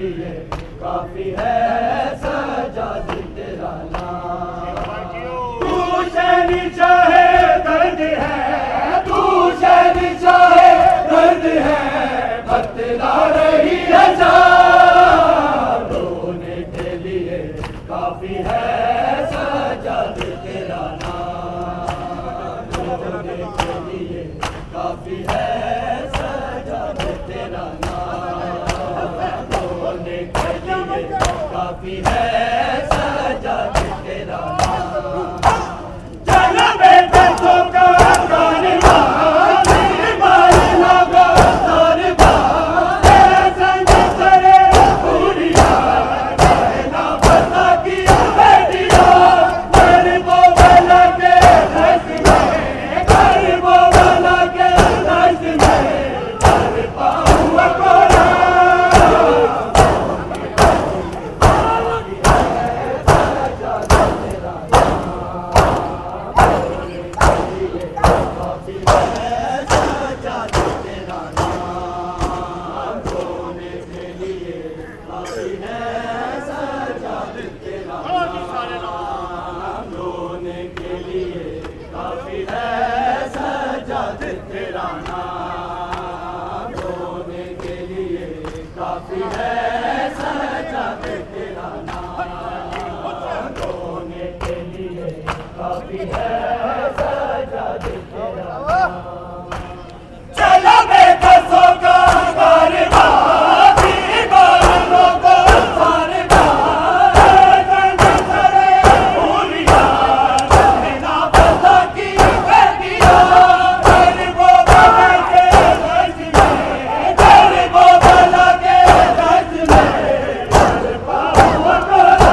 लिए काफी है सजाद तेरा नाम। तू शहंशाह दर्द है, तू शहंशाह दर्द है, बतला रही है जान। रोने के लिए काफी है सजाद तेरा नाम। रोने के लिए काफी है सजाद तेरा नाम। रोने के लिए काफी है सजाद तेरा नाम। चला बेटा तो का कारवां मार लगा कारवां संग सरे पूरिया कहना पता किया बेटिया कर वो भला के दस में कर वो भला के दस में कर पाऊँ कोरा। चला बेटा सो का कारवां दीवारों को कारवां संग सरे पूरिया कहना पता की बेटिया कर वो भला के दस में कर वो भला के दस में कर पाऊँ कोरा।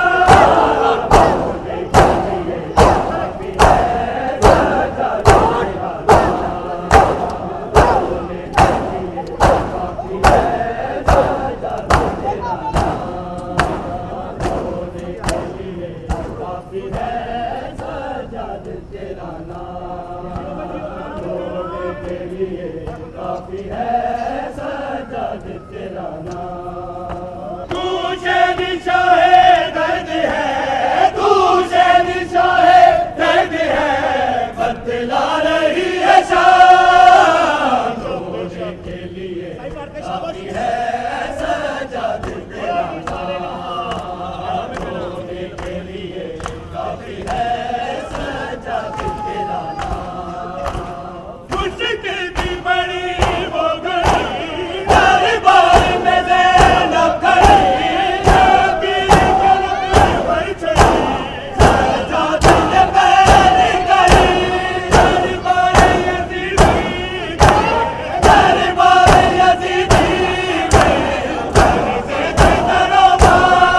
काफी है सजाद तेरा नाम। तू शहंशाह दर्द है, तू शहंशाह दर्द है, बतला रही है शान। रोने के लिए काफी है सजाद तेरा नाम। रोने के लिए काफी है सजाद तेरा नाम। मुश्किल की बड़ी वो घड़ी दरबार में ज़ैनब खड़ी, नबी कलम पर चढ़ी सजाद ने पैर करी। दरबार यज़ीदी में, दरबार यज़ीदी में घर से दरबार।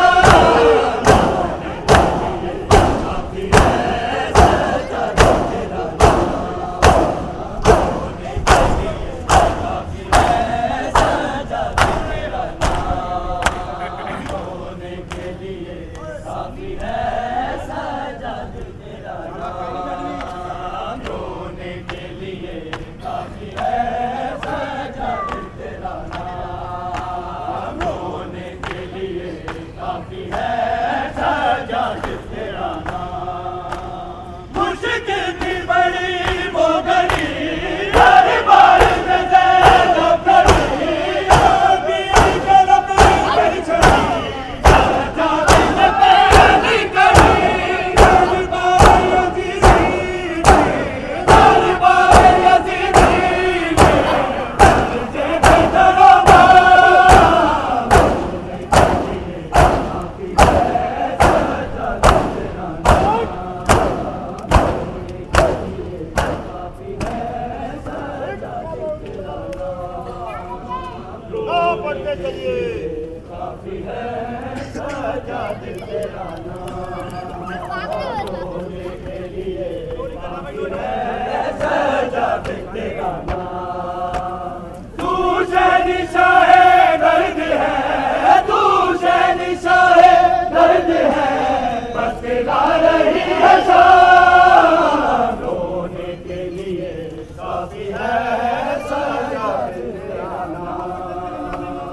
काफी है सजाद तेरा पढ़ते चलिए। काफी है सजाद तेरा नाम। रोने के लिए काफी है सजाद तेरा नाम। तू शहंशाह दर्द है, तू शहंशाह दर्द है, बतला रही है शान। रोने के लिए काफी है सजाद तेरा नाम।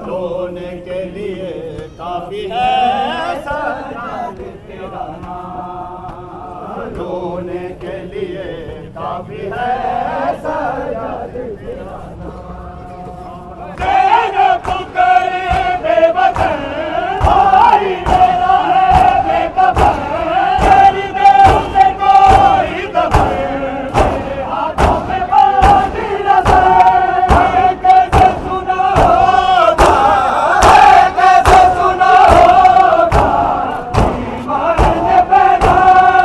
रोने के लिए काफी है सजाद तेरा नाम, रोने के लिए काफी है सजाद तेरा नाम। तेरा पुकारे बेवतन भाई मेरा है बेकफन, तेरी देह से कोई दफन, मेरे हाथों में बांधी रस्म, कैसे सुना होगा, कैसे सुना होगा, ईमान ने पैदा,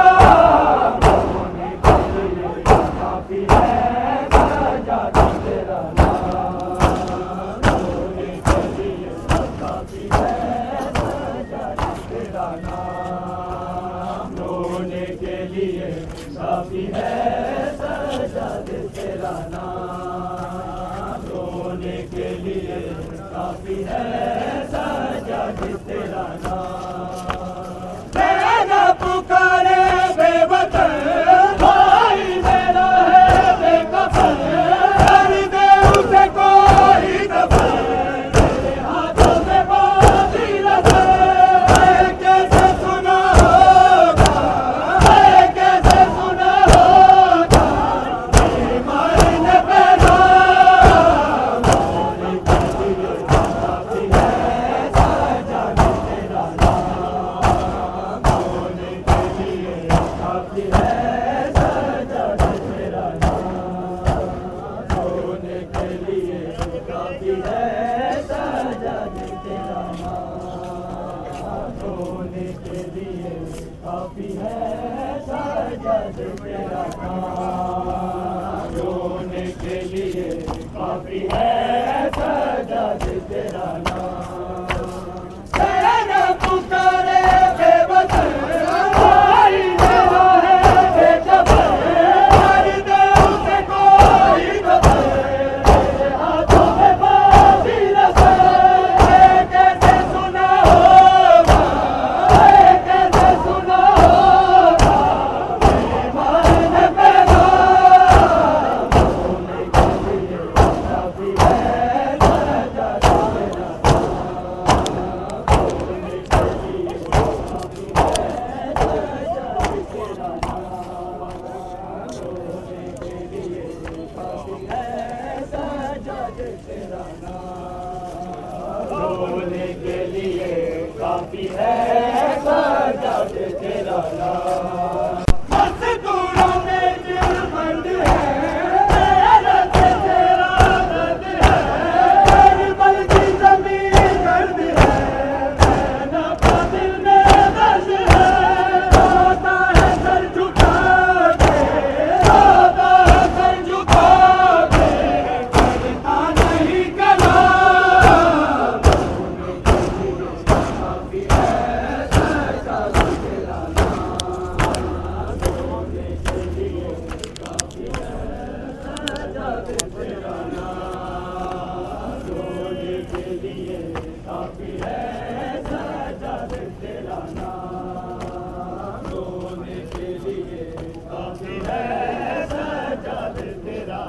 रोने के लिए काफी है सजाद तेरा नाम, रोने के लिए काफी है सजाद तेरा नाम, रोने के लिए काफी है सजाद तेरा नाम, रोने के लिए काफी है सजाद तेरा नाम। तेरा पुकारे बेवतन भाई मेरा है बेकफन, कर दे उसे कोई दफन, मेरे हाथों में बांधी रस्म, कैसे सुना होगा, कैसे सुना होगा, ईमान ने पैदा, रोने के लिए काफी है सजाद तेरा नाम, रोने के लिए काफी है सजाद तेरा नाम, रोने के लिए काफी है सजाद तेरा नाम, रोने के लिए काफी है सजाद तेरा नाम, रोने के लिए काफी है सजाद तेरा नाम। तेरा पुकारे बेवतन भाई मेरा है बेकफन, कर दे उसे कोई दफन, मेरे हाथों में बांधी रस्म, कैसे सुना होगा, कैसे सुना होगा, ईमान ने पैदा, रोने के लिए काफी है सजाद तेरा नाम, रोने के लिए काफी है सजाद तेरा नाम, रोने के लिए काफी है सजाद तेरा नाम, रोने के लिए काफी है सजाद तेरा नाम। मज़दूरों में दिलमंद है, मेहनत से तेरा दर्द है, करबल की ज़मीन गर्द है, मैना का दिल में दर्द है, रोता है सर झुका के, रोता है सर झुका के, करता नहीं कलाम, रोने के लिए काफी है सजाद तेरा नाम, रोने के लिए काफी है सजाद तेरा नाम, रोने के लिए काफी है सजाद तेरा नाम, रोने के लिए काफी है सजाद तेरा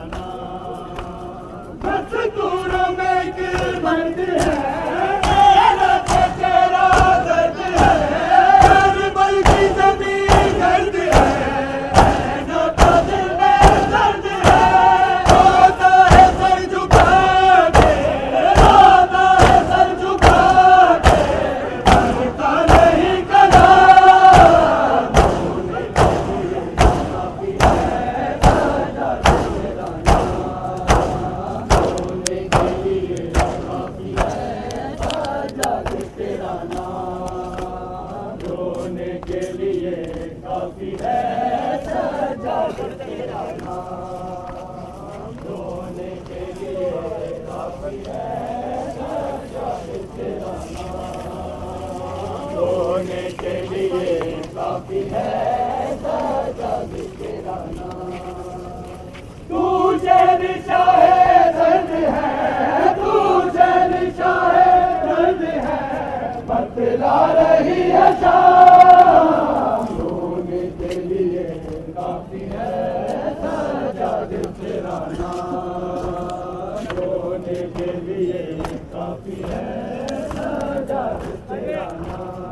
नाम। मज़दूरों में दिलमंद है, मेहनत से तेरा दर्द है, करबल की ज़मीन गर्द है, मैना का दिल में दर्द है, रोता है सर झुका के, रोता है सर झुका के, करता नहीं कलाम, रोने के लिए काफी है सजाद तेरा नाम, रोने के लिए काफी है सजाद तेरा नाम, रोने के लिए काफी है सजाद तेरा नाम, रोने के लिए काफी है सजाद तेरा नाम, रोने के लिए काफी है सजाद तेरा नाम। तुझे निशाए दर्द है, तुझे निशाए दर्द है, बतला रही है शाम, रोने के लिए काफी है तेरा नाम, रोने के लिए काफी है। है, सजा तेरा नाम।